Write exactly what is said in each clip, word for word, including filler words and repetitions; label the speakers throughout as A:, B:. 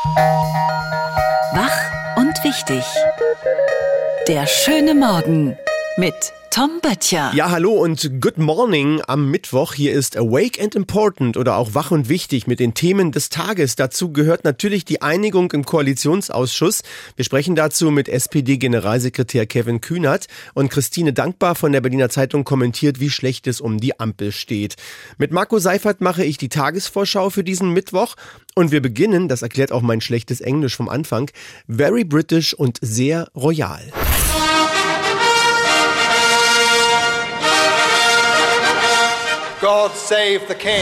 A: Wach und wichtig. Der schöne Morgen mit Tom Böttcher.
B: Ja, hallo und good morning am Mittwoch. Hier ist Awake and Important oder auch Wach und Wichtig mit den Themen des Tages. Dazu gehört natürlich die Einigung im Koalitionsausschuss. Wir sprechen dazu mit S P D-Generalsekretär Kevin Kühnert und Christine Dankbar von der Berliner Zeitung kommentiert, wie schlecht es um die Ampel steht. Mit Marco Seifert mache ich die Tagesvorschau für diesen Mittwoch und wir beginnen, das erklärt auch mein schlechtes Englisch vom Anfang, very British und sehr royal.
C: God save the King.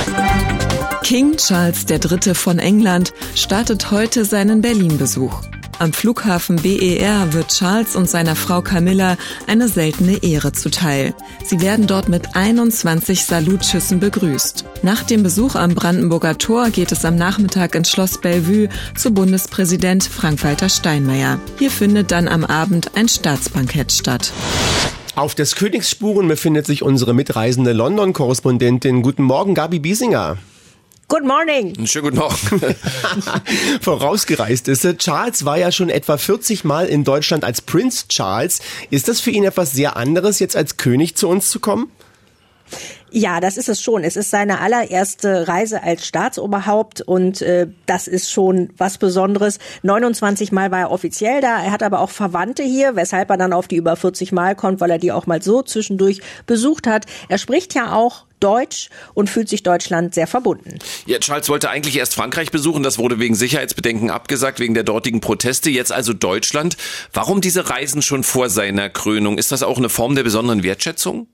D: King Charles der Dritte von England startet heute seinen Berlin-Besuch. Am Flughafen B E R wird Charles und seiner Frau Camilla eine seltene Ehre zuteil. Sie werden dort mit einundzwanzig Salutschüssen begrüßt. Nach dem Besuch am Brandenburger Tor geht es am Nachmittag ins Schloss Bellevue zu Bundespräsident Frank-Walter Steinmeier. Hier findet dann am Abend ein Staatsbankett statt.
B: Auf des Königs Spuren befindet sich unsere mitreisende London-Korrespondentin. Guten Morgen, Gabi Biesinger.
E: Good morning.
F: Schönen guten Morgen.
B: Vorausgereist ist sie. Charles war ja schon etwa vierzig Mal in Deutschland als Prinz Charles. Ist das für ihn etwas sehr anderes, jetzt als König zu uns zu kommen?
E: Ja, das ist es schon. Es ist seine allererste Reise als Staatsoberhaupt und äh, das ist schon was Besonderes. neunundzwanzig Mal war er offiziell da, er hat aber auch Verwandte hier, weshalb er dann auf die über vierzig Mal kommt, weil er die auch mal so zwischendurch besucht hat. Er spricht ja auch Deutsch und fühlt sich Deutschland sehr verbunden.
F: Ja, Charles wollte eigentlich erst Frankreich besuchen, das wurde wegen Sicherheitsbedenken abgesagt, wegen der dortigen Proteste, jetzt also Deutschland. Warum diese Reisen schon vor seiner Krönung? Ist das auch eine Form der besonderen Wertschätzung?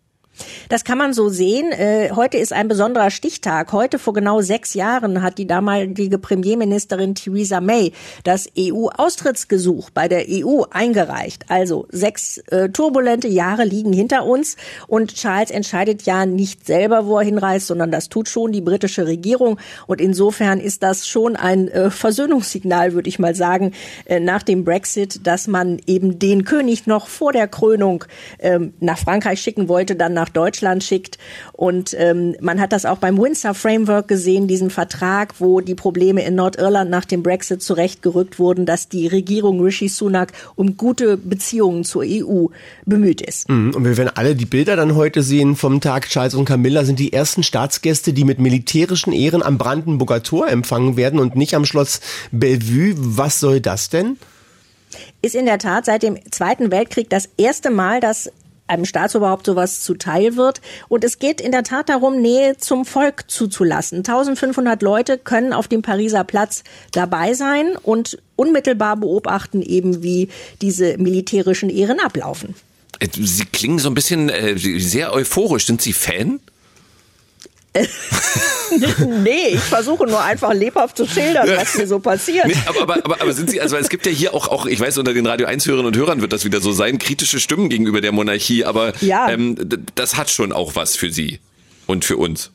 E: Das kann man so sehen. Äh, heute ist ein besonderer Stichtag. Heute vor genau sechs Jahren hat die damalige Premierministerin Theresa May das E U-Austrittsgesuch bei der E U eingereicht. Also sechs äh, turbulente Jahre liegen hinter uns und Charles entscheidet ja nicht selber, wo er hinreist, sondern das tut schon die britische Regierung. Und insofern ist das schon ein äh, Versöhnungssignal, würde ich mal sagen, äh, nach dem Brexit, dass man eben den König noch vor der Krönung äh, nach Frankreich schicken wollte, dann nach Deutschland schickt. Und ähm, man hat das auch beim Windsor Framework gesehen, diesen Vertrag, wo die Probleme in Nordirland nach dem Brexit zurechtgerückt wurden, dass die Regierung Rishi Sunak um gute Beziehungen zur E U bemüht ist.
B: Und wir werden alle die Bilder dann heute sehen vom Tag. Charles und Camilla sind die ersten Staatsgäste, die mit militärischen Ehren am Brandenburger Tor empfangen werden und nicht am Schloss Bellevue. Was soll das denn?
E: Ist in der Tat seit dem Zweiten Weltkrieg das erste Mal, dass einem Staatsoberhaupt sowas zuteil wird. Und es geht in der Tat darum, Nähe zum Volk zuzulassen. eintausendfünfhundert Leute können auf dem Pariser Platz dabei sein und unmittelbar beobachten eben, wie diese militärischen Ehren ablaufen.
F: Sie klingen so ein bisschen äh, sehr euphorisch. Sind Sie Fan?
E: Nee, ich versuche nur einfach lebhaft zu schildern, was mir so passiert.
F: Nee, aber, aber, aber, aber sind Sie, also es gibt ja hier auch, auch, ich weiß, unter den Radio eins Hörerinnen und Hörern wird das wieder so sein, kritische Stimmen gegenüber der Monarchie, aber
E: ja.
F: ähm, das hat schon auch was für Sie und für uns.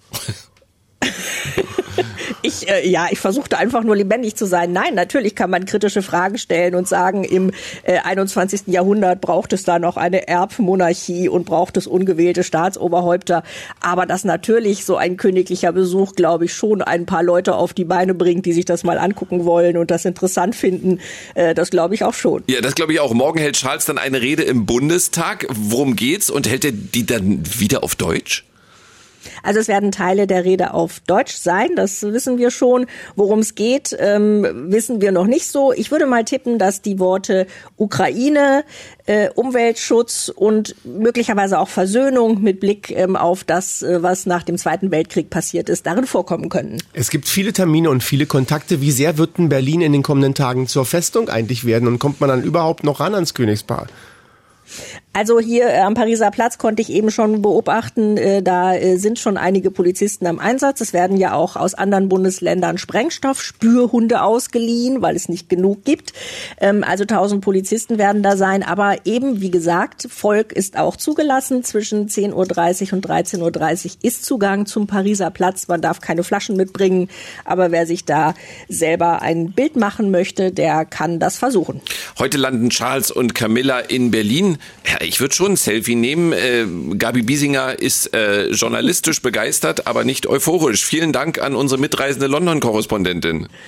E: Ich, äh, ja, ich versuchte einfach nur lebendig zu sein. Nein, natürlich kann man kritische Fragen stellen und sagen, im äh, einundzwanzigsten Jahrhundert braucht es da noch eine Erbmonarchie und braucht es ungewählte Staatsoberhäupter. Aber dass natürlich so ein königlicher Besuch, glaube ich, schon ein paar Leute auf die Beine bringt, die sich das mal angucken wollen und das interessant finden, äh, das glaube ich auch schon.
F: Ja, das glaube ich auch. Morgen hält Charles dann eine Rede im Bundestag. Worum geht's? Und hält er die dann wieder auf Deutsch?
E: Also es werden Teile der Rede auf Deutsch sein, das wissen wir schon. Worum es geht, ähm, wissen wir noch nicht so. Ich würde mal tippen, dass die Worte Ukraine, äh, Umweltschutz und möglicherweise auch Versöhnung mit Blick ähm, auf das, äh, was nach dem Zweiten Weltkrieg passiert ist, darin vorkommen könnten.
B: Es gibt viele Termine und viele Kontakte. Wie sehr wird denn Berlin in den kommenden Tagen zur Festung eigentlich werden und kommt man dann überhaupt noch ran ans Königspaar?
E: Also hier äh, am Pariser Platz konnte ich eben schon beobachten, äh, da äh, sind schon einige Polizisten am Einsatz. Es werden ja auch aus anderen Bundesländern Sprengstoffspürhunde ausgeliehen, weil es nicht genug gibt. Ähm, also tausend Polizisten werden da sein. Aber eben, wie gesagt, Volk ist auch zugelassen. Zwischen zehn Uhr dreißig und dreizehn Uhr dreißig ist Zugang zum Pariser Platz. Man darf keine Flaschen mitbringen. Aber wer sich da selber ein Bild machen möchte, der kann das versuchen.
F: Heute landen Charles und Camilla in Berlin. Ja, ich würde schon ein Selfie nehmen. Äh, Gabi Biesinger ist äh, journalistisch begeistert, aber nicht euphorisch. Vielen Dank an unsere mitreisende London-Korrespondentin.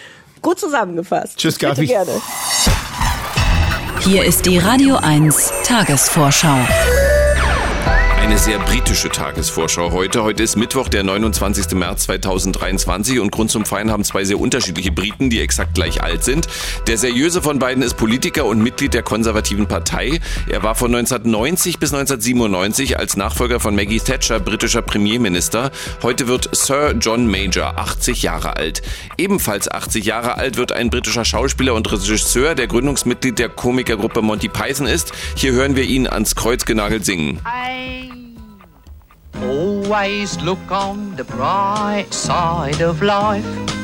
E: Gut zusammengefasst.
B: Tschüss, Gabi.
E: Bitte gerne.
A: Hier ist die Radio eins Tagesvorschau.
F: Eine sehr britische Tagesvorschau heute. Heute ist Mittwoch, der neunundzwanzigster März zweitausenddreiundzwanzig und Grund zum Feiern haben zwei sehr unterschiedliche Briten, die exakt gleich alt sind. Der seriöse von beiden ist Politiker und Mitglied der konservativen Partei. Er war von neunzehnhundertneunzig bis neunzehnhundertsiebenundneunzig als Nachfolger von Maggie Thatcher britischer Premierminister. Heute wird Sir John Major achtzig Jahre alt. Ebenfalls achtzig Jahre alt wird ein britischer Schauspieler und Regisseur, der Gründungsmitglied der Komikergruppe Monty Python ist. Hier hören wir ihn ans Kreuz genagelt singen.
C: Always look on the bright side of life.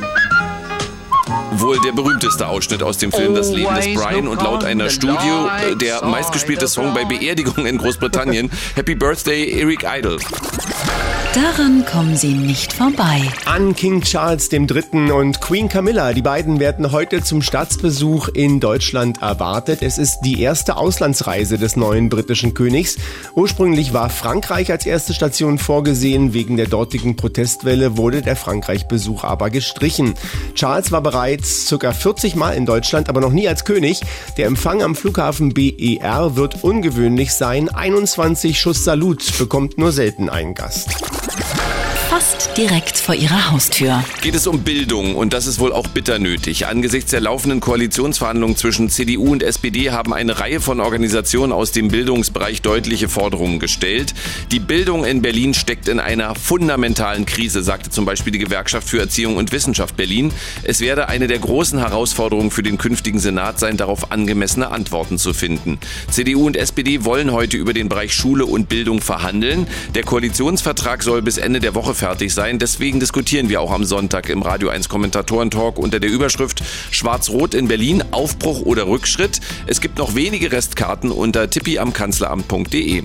F: Wohl der berühmteste Ausschnitt aus dem Film Das Leben des Brian und laut einer Studie der meistgespielte Song bei Beerdigungen in Großbritannien. Happy Birthday, Eric Idle.
A: Daran kommen Sie nicht vorbei.
B: An King Charles der Dritte und Queen Camilla. Die beiden werden heute zum Staatsbesuch in Deutschland erwartet. Es ist die erste Auslandsreise des neuen britischen Königs. Ursprünglich war Frankreich als erste Station vorgesehen. Wegen der dortigen Protestwelle wurde der Frankreich-Besuch aber gestrichen. Charles war bereits ca. vierzig Mal in Deutschland, aber noch nie als König. Der Empfang am Flughafen B E R wird ungewöhnlich sein. einundzwanzig Schuss Salut bekommt nur selten einen Gast.
A: Fast direkt vor Ihrer Haustür.
F: Geht es um Bildung und das ist wohl auch bitter nötig. Angesichts der laufenden Koalitionsverhandlungen zwischen C D U und S P D haben eine Reihe von Organisationen aus dem Bildungsbereich deutliche Forderungen gestellt. Die Bildung in Berlin steckt in einer fundamentalen Krise, sagte zum Beispiel die Gewerkschaft für Erziehung und Wissenschaft Berlin. Es werde eine der großen Herausforderungen für den künftigen Senat sein, darauf angemessene Antworten zu finden. C D U und S P D wollen heute über den Bereich Schule und Bildung verhandeln. Der Koalitionsvertrag soll bis Ende der Woche fertig sein. Deswegen diskutieren wir auch am Sonntag im Radio eins Kommentatoren-Talk unter der Überschrift Schwarz-Rot in Berlin, Aufbruch oder Rückschritt. Es gibt noch wenige Restkarten unter tippi-am-kanzleramt punkt de.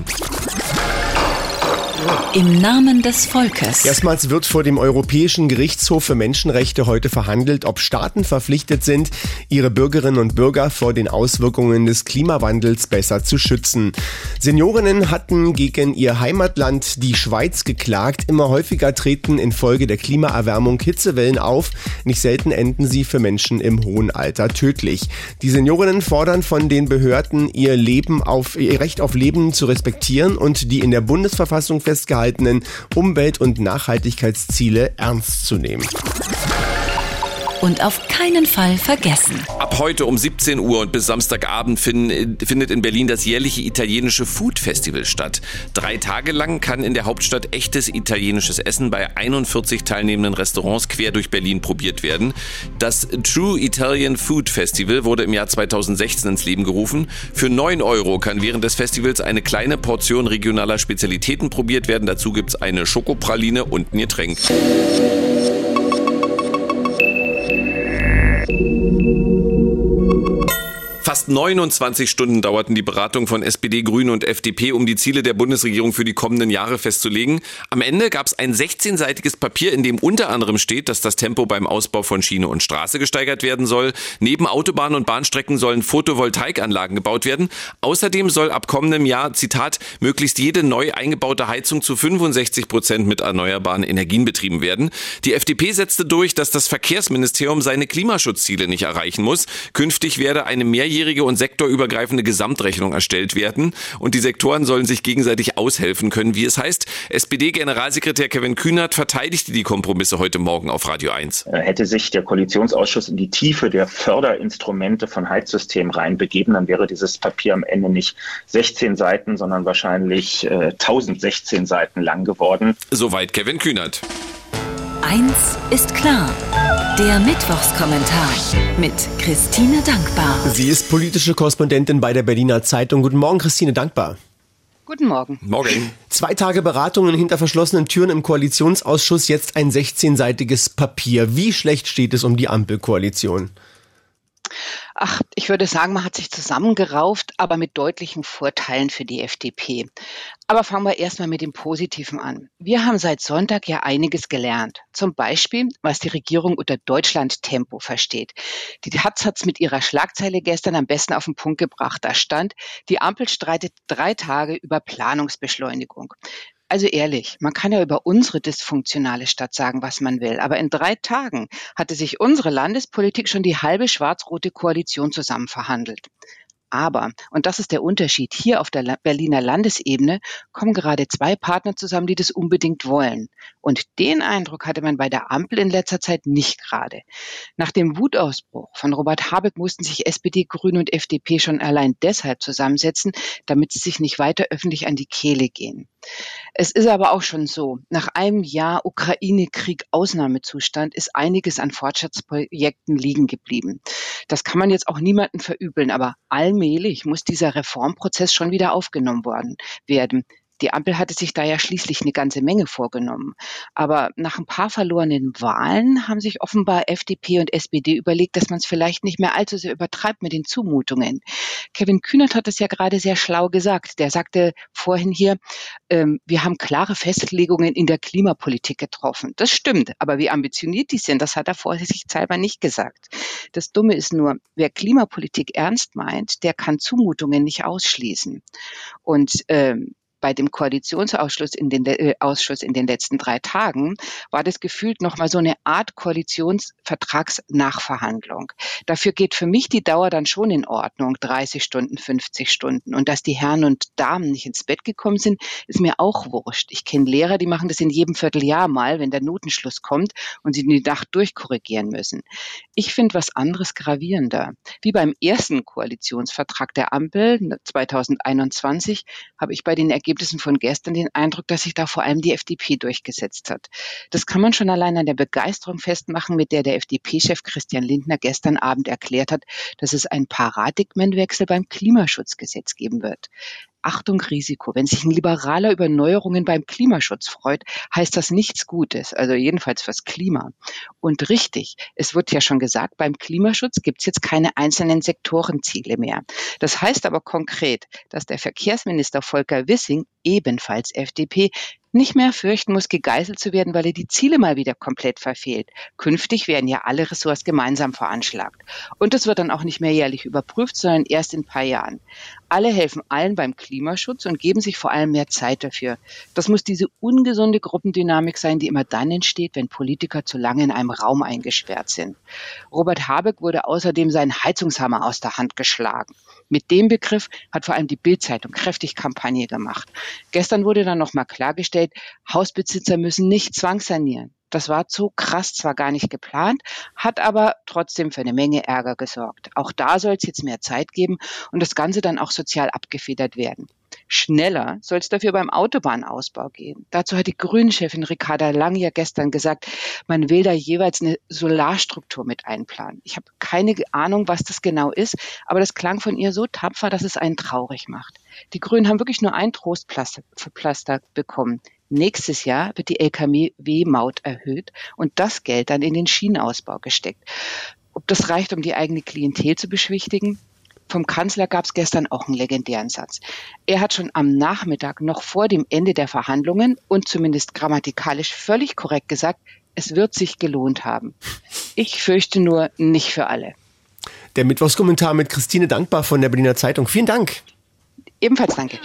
A: Im Namen des Volkes.
B: Erstmals wird vor dem Europäischen Gerichtshof für Menschenrechte heute verhandelt, ob Staaten verpflichtet sind, ihre Bürgerinnen und Bürger vor den Auswirkungen des Klimawandels besser zu schützen. Seniorinnen hatten gegen ihr Heimatland, die Schweiz, geklagt. Immer häufiger treten infolge der Klimaerwärmung Hitzewellen auf. Nicht selten enden sie für Menschen im hohen Alter tödlich. Die Seniorinnen fordern von den Behörden, ihr Leben auf, ihr Recht auf Leben zu respektieren und die in der Bundesverfassung festgehaltenen Umwelt- und Nachhaltigkeitsziele ernst zu nehmen.
A: Und auf keinen Fall vergessen.
F: Ab heute um siebzehn Uhr und bis Samstagabend fin- findet in Berlin das jährliche italienische Food Festival statt. Drei Tage lang kann in der Hauptstadt echtes italienisches Essen bei einundvierzig teilnehmenden Restaurants quer durch Berlin probiert werden. Das True Italian Food Festival wurde im Jahr zweitausendsechzehn ins Leben gerufen. Für neun Euro kann während des Festivals eine kleine Portion regionaler Spezialitäten probiert werden. Dazu gibt's eine Schokopraline und ein Getränk. Fast neunundzwanzig Stunden dauerten die Beratungen von S P D, Grünen und F D P, um die Ziele der Bundesregierung für die kommenden Jahre festzulegen. Am Ende gab es ein sechzehnseitiges Papier, in dem unter anderem steht, dass das Tempo beim Ausbau von Schiene und Straße gesteigert werden soll. Neben Autobahnen und Bahnstrecken sollen Photovoltaikanlagen gebaut werden. Außerdem soll ab kommendem Jahr, Zitat, möglichst jede neu eingebaute Heizung zu fünfundsechzig Prozent mit erneuerbaren Energien betrieben werden. Die F D P setzte durch, dass das Verkehrsministerium seine Klimaschutzziele nicht erreichen muss. Künftig werde eine mehrjährige und sektorübergreifende Gesamtrechnung erstellt werden und die Sektoren sollen sich gegenseitig aushelfen können, wie es heißt. S P D-Generalsekretär Kevin Kühnert verteidigte die Kompromisse heute Morgen auf Radio eins.
G: Hätte sich der Koalitionsausschuss in die Tiefe der Förderinstrumente von Heizsystemen reinbegeben, dann wäre dieses Papier am Ende nicht sechzehn Seiten, sondern wahrscheinlich äh, tausendsechzehn Seiten lang geworden.
F: Soweit Kevin Kühnert.
A: Eins ist klar. Der Mittwochskommentar mit Christine Dankbar.
B: Sie ist politische Korrespondentin bei der Berliner Zeitung. Guten Morgen, Christine Dankbar.
H: Guten Morgen.
F: Morgen.
B: Zwei Tage Beratungen hinter verschlossenen Türen im Koalitionsausschuss, jetzt ein sechzehnseitiges Papier. Wie schlecht steht es um die Ampelkoalition?
H: Ach, ich würde sagen, man hat sich zusammengerauft, aber mit deutlichen Vorteilen für die F D P. Aber fangen wir erstmal mit dem Positiven an. Wir haben seit Sonntag ja einiges gelernt. Zum Beispiel, was die Regierung unter Deutschland-Tempo versteht. Die Taz hat's mit ihrer Schlagzeile gestern am besten auf den Punkt gebracht. Da stand, die Ampel streitet drei Tage über Planungsbeschleunigung. Also ehrlich, man kann ja über unsere dysfunktionale Stadt sagen, was man will. Aber in drei Tagen hatte sich unsere Landespolitik schon die halbe schwarz-rote Koalition zusammen verhandelt. Aber, und das ist der Unterschied, hier auf der Berliner Landesebene kommen gerade zwei Partner zusammen, die das unbedingt wollen. Und den Eindruck hatte man bei der Ampel in letzter Zeit nicht gerade. Nach dem Wutausbruch von Robert Habeck mussten sich S P D, Grüne und F D P schon allein deshalb zusammensetzen, damit sie sich nicht weiter öffentlich an die Kehle gehen. Es ist aber auch schon so, nach einem Jahr Ukraine-Krieg Ausnahmezustand ist einiges an Fortschrittsprojekten liegen geblieben. Das kann man jetzt auch niemandem verübeln, aber allmählich muss dieser Reformprozess schon wieder aufgenommen worden werden. Die Ampel hatte sich da ja schließlich eine ganze Menge vorgenommen. Aber nach ein paar verlorenen Wahlen haben sich offenbar F D P und S P D überlegt, dass man es vielleicht nicht mehr allzu sehr übertreibt mit den Zumutungen. Kevin Kühnert hat es ja gerade sehr schlau gesagt. Der sagte vorhin hier, ähm, wir haben klare Festlegungen in der Klimapolitik getroffen. Das stimmt, aber wie ambitioniert die sind, das hat er vorsichtshalber nicht gesagt. Das Dumme ist nur, wer Klimapolitik ernst meint, der kann Zumutungen nicht ausschließen. Und ähm, bei dem Koalitionsausschuss in den, äh, Ausschuss in den letzten drei Tagen war das gefühlt nochmal so eine Art Koalitionsvertragsnachverhandlung. Dafür geht für mich die Dauer dann schon in Ordnung, dreißig Stunden, fünfzig Stunden. Und dass die Herren und Damen nicht ins Bett gekommen sind, ist mir auch wurscht. Ich kenne Lehrer, die machen das in jedem Vierteljahr mal, wenn der Notenschluss kommt und sie die Nacht durchkorrigieren müssen. Ich finde was anderes gravierender. Wie beim ersten Koalitionsvertrag der Ampel zwanzig einundzwanzig habe ich bei den Ergebnissen von gestern den Eindruck, dass sich da vor allem die F D P durchgesetzt hat. Das kann man schon allein an der Begeisterung festmachen, mit der der F D P-Chef Christian Lindner gestern Abend erklärt hat, dass es einen Paradigmenwechsel beim Klimaschutzgesetz geben wird. Achtung, Risiko. Wenn sich ein Liberaler über Neuerungen beim Klimaschutz freut, heißt das nichts Gutes, also jedenfalls fürs Klima. Und richtig, es wird ja schon gesagt, beim Klimaschutz gibt es jetzt keine einzelnen Sektorenziele mehr. Das heißt aber konkret, dass der Verkehrsminister Volker Wissing, ebenfalls F D P, nicht mehr fürchten muss, gegeißelt zu werden, weil er die Ziele mal wieder komplett verfehlt. Künftig werden ja alle Ressorts gemeinsam veranschlagt. Und es wird dann auch nicht mehr jährlich überprüft, sondern erst in ein paar Jahren. Alle helfen allen beim Klimaschutz und geben sich vor allem mehr Zeit dafür. Das muss diese ungesunde Gruppendynamik sein, die immer dann entsteht, wenn Politiker zu lange in einem Raum eingesperrt sind. Robert Habeck wurde außerdem seinen Heizungshammer aus der Hand geschlagen. Mit dem Begriff hat vor allem die Bild-Zeitung kräftig Kampagne gemacht. Gestern wurde dann nochmal klargestellt, Hausbesitzer müssen nicht zwangssanieren. Das war so krass zwar gar nicht geplant, hat aber trotzdem für eine Menge Ärger gesorgt. Auch da soll es jetzt mehr Zeit geben und das Ganze dann auch sozial abgefedert werden. Schneller soll es dafür beim Autobahnausbau gehen. Dazu hat die Grünen-Chefin Ricarda Lang ja gestern gesagt, man will da jeweils eine Solarstruktur mit einplanen. Ich habe keine Ahnung, was das genau ist, aber das klang von ihr so tapfer, dass es einen traurig macht. Die Grünen haben wirklich nur ein Trostpflaster bekommen. Nächstes Jahr wird die L K W-Maut erhöht und das Geld dann in den Schienenausbau gesteckt. Ob das reicht, um die eigene Klientel zu beschwichtigen? Vom Kanzler gab es gestern auch einen legendären Satz. Er hat schon am Nachmittag noch vor dem Ende der Verhandlungen und zumindest grammatikalisch völlig korrekt gesagt, es wird sich gelohnt haben. Ich fürchte nur nicht für alle.
B: Der Mittwochskommentar mit Christine Dankbar von der Berliner Zeitung. Vielen Dank.
H: Ebenfalls danke.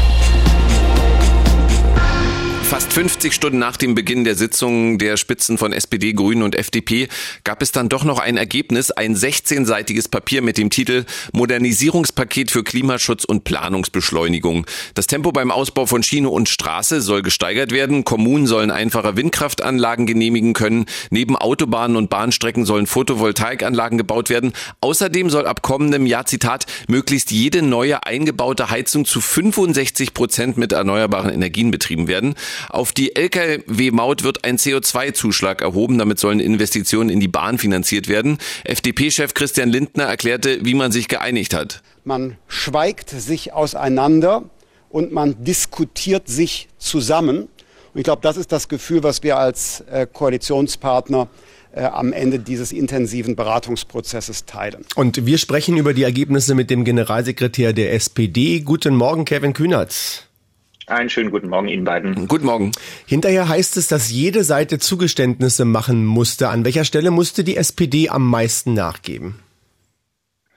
F: Fast fünfzig Stunden nach dem Beginn der Sitzung der Spitzen von S P D, Grünen und F D P gab es dann doch noch ein Ergebnis, ein sechzehnseitiges Papier mit dem Titel Modernisierungspaket für Klimaschutz und Planungsbeschleunigung. Das Tempo beim Ausbau von Schiene und Straße soll gesteigert werden. Kommunen sollen einfacher Windkraftanlagen genehmigen können. Neben Autobahnen und Bahnstrecken sollen Photovoltaikanlagen gebaut werden. Außerdem soll ab kommendem Jahr, Zitat, möglichst jede neue eingebaute Heizung zu fünfundsechzig Prozent mit erneuerbaren Energien betrieben werden. Auf die L K W-Maut wird ein C O zwei Zuschlag erhoben. Damit sollen Investitionen in die Bahn finanziert werden. F D P-Chef Christian Lindner erklärte, wie man sich geeinigt hat.
I: Man schweigt sich auseinander und man diskutiert sich zusammen. Und ich glaube, das ist das Gefühl, was wir als äh, Koalitionspartner äh, am Ende dieses intensiven Beratungsprozesses teilen.
B: Und wir sprechen über die Ergebnisse mit dem Generalsekretär der S P D. Guten Morgen, Kevin Kühnert.
G: Einen schönen guten Morgen Ihnen beiden.
F: Guten Morgen.
B: Hinterher heißt es, dass jede Seite Zugeständnisse machen musste. An welcher Stelle musste die S P D am meisten nachgeben?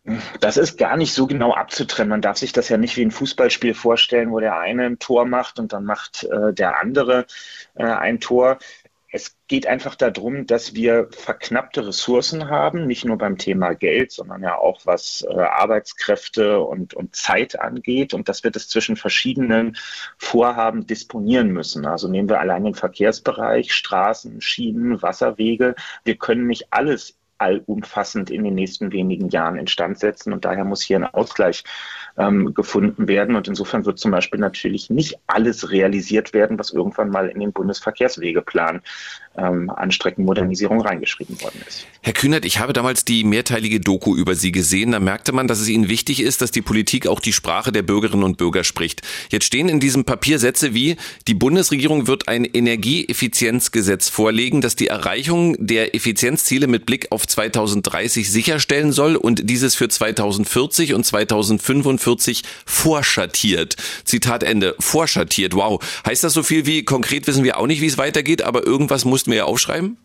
G: Das ist gar nicht so genau abzutrennen. Man darf sich das ja nicht wie ein Fußballspiel vorstellen, wo der eine ein Tor macht und dann macht äh, der andere äh, ein Tor. Es geht einfach darum, dass wir verknappte Ressourcen haben, nicht nur beim Thema Geld, sondern ja auch was äh, Arbeitskräfte und, und Zeit angeht und dass wir das zwischen verschiedenen Vorhaben disponieren müssen. Also nehmen wir allein den Verkehrsbereich, Straßen, Schienen, Wasserwege. Wir können nicht alles allumfassend in den nächsten wenigen Jahren instand setzen und daher muss hier ein Ausgleich ähm, gefunden werden und insofern wird zum Beispiel natürlich nicht alles realisiert werden, was irgendwann mal in den Bundesverkehrswegeplan ähm, an Streckenmodernisierung reingeschrieben worden ist.
F: Herr Kühnert, ich habe damals die mehrteilige Doku über Sie gesehen, da merkte man, dass es Ihnen wichtig ist, dass die Politik auch die Sprache der Bürgerinnen und Bürger spricht. Jetzt stehen in diesem Papier Sätze wie, die Bundesregierung wird ein Energieeffizienzgesetz vorlegen, das die Erreichung der Effizienzziele mit Blick auf zweitausenddreißig sicherstellen soll und dieses für zweitausendvierzig und zweitausendfünfundvierzig vorschattiert. Zitat Ende. Vorschattiert. Wow. Heißt das so viel wie, konkret wissen wir auch nicht, wie es weitergeht, aber irgendwas mussten wir ja aufschreiben?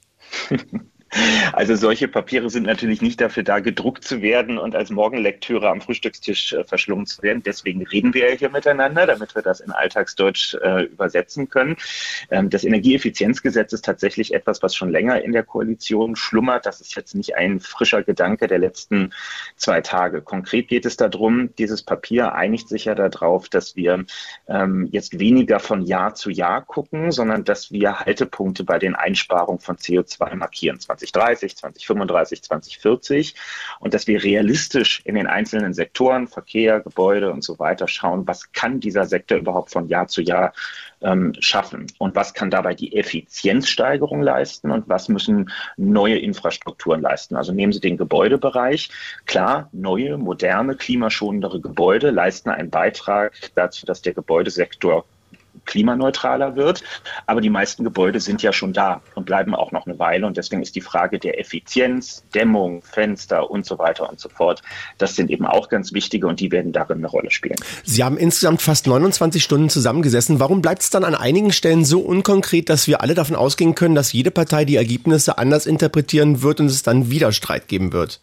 G: Also solche Papiere sind natürlich nicht dafür da, gedruckt zu werden und als Morgenlektüre am Frühstückstisch äh, verschlungen zu werden. Deswegen reden wir ja hier miteinander, damit wir das in Alltagsdeutsch äh, übersetzen können. Ähm, das Energieeffizienzgesetz ist tatsächlich etwas, was schon länger in der Koalition schlummert. Das ist jetzt nicht ein frischer Gedanke der letzten zwei Tage. Konkret geht es darum, dieses Papier einigt sich ja darauf, dass wir ähm, jetzt weniger von Jahr zu Jahr gucken, sondern dass wir Haltepunkte bei den Einsparungen von C O zwei markieren. zwanzig dreißig, zwanzig fünfunddreißig, zwanzig vierzig und dass wir realistisch in den einzelnen Sektoren, Verkehr, Gebäude und so weiter schauen, was kann dieser Sektor überhaupt von Jahr zu Jahr ähm, schaffen und was kann dabei die Effizienzsteigerung leisten und was müssen neue Infrastrukturen leisten. Also nehmen Sie den Gebäudebereich. Klar, neue, moderne, klimaschonendere Gebäude leisten einen Beitrag dazu, dass der Gebäudesektor klimaneutraler wird. Aber die meisten Gebäude sind ja schon da und bleiben auch noch eine Weile. Und deswegen ist die Frage der Effizienz, Dämmung, Fenster und so weiter und so fort, das sind eben auch ganz wichtige und die werden darin eine Rolle spielen.
B: Sie haben insgesamt fast neunundzwanzig Stunden zusammengesessen. Warum bleibt es dann an einigen Stellen so unkonkret, dass wir alle davon ausgehen können, dass jede Partei die Ergebnisse anders interpretieren wird und es dann wieder Streit geben wird?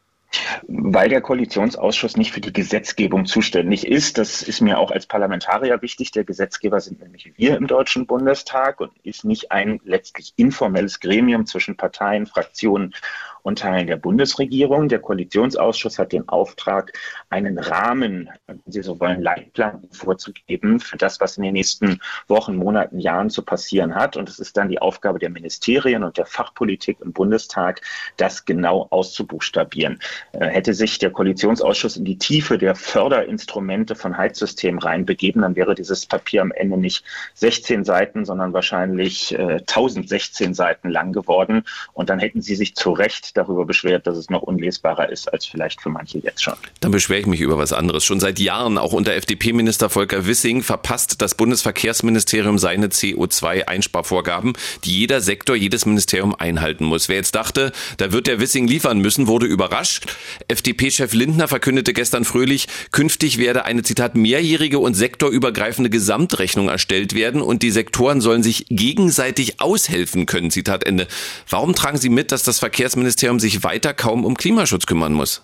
G: Weil der Koalitionsausschuss nicht für die Gesetzgebung zuständig ist. Das ist mir auch als Parlamentarier wichtig. Der Gesetzgeber sind nämlich wir im Deutschen Bundestag und ist nicht ein letztlich informelles Gremium zwischen Parteien, Fraktionen und Teilen der Bundesregierung. Der Koalitionsausschuss hat den Auftrag, einen Rahmen, wenn Sie so wollen, Leitplan vorzugeben für das, was in den nächsten Wochen, Monaten, Jahren zu passieren hat. Und es ist dann die Aufgabe der Ministerien und der Fachpolitik im Bundestag, das genau auszubuchstabieren. Äh, hätte sich der Koalitionsausschuss in die Tiefe der Förderinstrumente von Heizsystemen reinbegeben, dann wäre dieses Papier am Ende nicht sechzehn Seiten, sondern wahrscheinlich äh, tausendsechzehn Seiten lang geworden. Und dann hätten Sie sich zu Recht darüber beschwert, dass es noch unlesbarer ist als vielleicht für manche jetzt schon.
F: Dann beschwere ich mich über was anderes. Schon seit Jahren, auch unter F D P-Minister Volker Wissing, verpasst das Bundesverkehrsministerium seine C O zwei Einsparvorgaben, die jeder Sektor, jedes Ministerium einhalten muss. Wer jetzt dachte, da wird der Wissing liefern müssen, wurde überrascht. F D P-Chef Lindner verkündete gestern fröhlich, künftig werde eine, Zitat, mehrjährige und sektorübergreifende Gesamtrechnung erstellt werden und die Sektoren sollen sich gegenseitig aushelfen können, Zitat Ende. Warum tragen Sie mit, dass das Verkehrsministerium sich weiter kaum um Klimaschutz kümmern muss?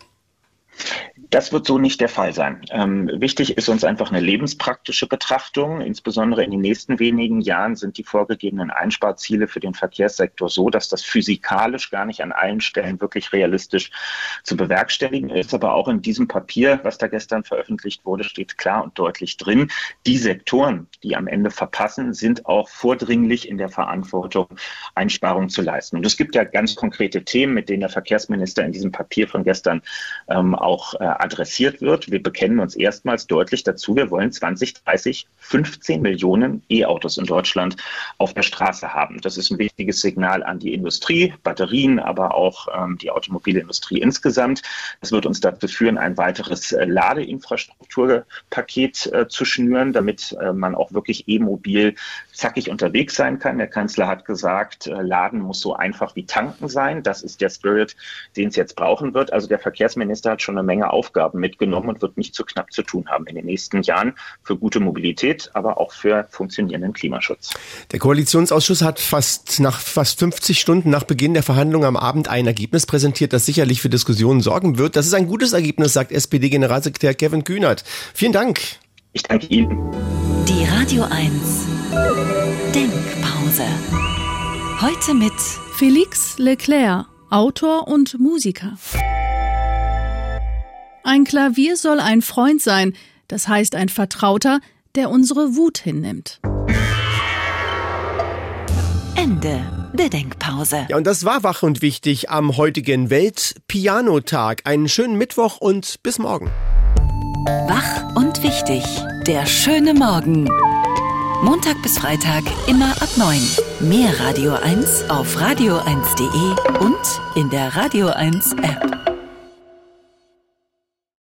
G: Das wird so nicht der Fall sein. Ähm, wichtig ist uns einfach eine lebenspraktische Betrachtung. Insbesondere in den nächsten wenigen Jahren sind die vorgegebenen Einsparziele für den Verkehrssektor so, dass das physikalisch gar nicht an allen Stellen wirklich realistisch zu bewerkstelligen ist. Aber auch in diesem Papier, was da gestern veröffentlicht wurde, steht klar und deutlich drin, die Sektoren, die am Ende verpassen, sind auch vordringlich in der Verantwortung, Einsparungen zu leisten. Und es gibt ja ganz konkrete Themen, mit denen der Verkehrsminister in diesem Papier von gestern ähm, auch äh, adressiert wird. Wir bekennen uns erstmals deutlich dazu, wir wollen zwanzig dreißig fünfzehn Millionen E-Autos in Deutschland auf der Straße haben. Das ist ein wichtiges Signal an die Industrie, Batterien, aber auch ähm, die Automobilindustrie insgesamt. Das wird uns dazu führen, ein weiteres äh, Ladeinfrastrukturpaket äh, zu schnüren, damit äh, man auch wirklich e-mobil zackig unterwegs sein kann. Der Kanzler hat gesagt, äh, Laden muss so einfach wie tanken sein. Das ist der Spirit, den es jetzt brauchen wird. Also der Verkehrsminister hat schon eine Menge auf Aufgaben mitgenommen und wird nicht zu knapp zu tun haben in den nächsten Jahren für gute Mobilität, aber auch für funktionierenden Klimaschutz.
B: Der Koalitionsausschuss hat fast nach fast fünfzig Stunden nach Beginn der Verhandlungen am Abend ein Ergebnis präsentiert, das sicherlich für Diskussionen sorgen wird. Das ist ein gutes Ergebnis, sagt S P D-Generalsekretär Kevin Kühnert. Vielen Dank.
G: Ich danke Ihnen.
A: Die Radio eins Denkpause. Heute mit
J: Félix Leclerc, Autor und Musiker. Ein Klavier soll ein Freund sein, das heißt ein Vertrauter, der unsere Wut hinnimmt.
A: Ende der Denkpause.
B: Ja, und das war Wach und Wichtig am heutigen Welt-Piano-Tag. Einen schönen Mittwoch und bis morgen.
A: Wach und Wichtig. Der schöne Morgen. Montag bis Freitag immer ab neun. Mehr Radio eins auf radio eins punkt de und in der Radio eins App.